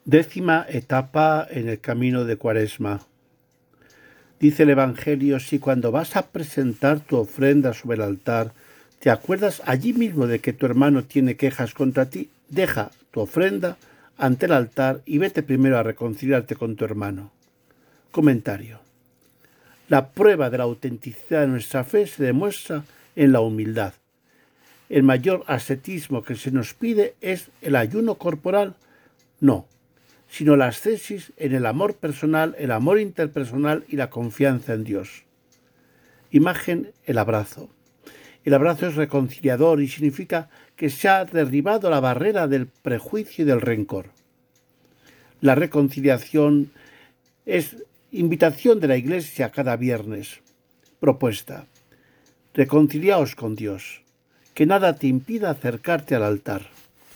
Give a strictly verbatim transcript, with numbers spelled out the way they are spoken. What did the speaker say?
Décima etapa en el camino de Cuaresma. Dice el Evangelio, si cuando vas a presentar tu ofrenda sobre el altar, te acuerdas allí mismo de que tu hermano tiene quejas contra ti, deja tu ofrenda ante el altar y vete primero a reconciliarte con tu hermano. Comentario. La prueba de la autenticidad de nuestra fe se demuestra en la humildad. El mayor ascetismo que se nos pide es el ayuno corporal, no, sino la ascesis en el amor personal, el amor interpersonal y la confianza en Dios. Imagen, el abrazo. El abrazo es reconciliador y significa que se ha derribado la barrera del prejuicio y del rencor. La reconciliación es invitación de la Iglesia cada viernes. Propuesta. Reconciliaos con Dios. Que nada te impida acercarte al altar.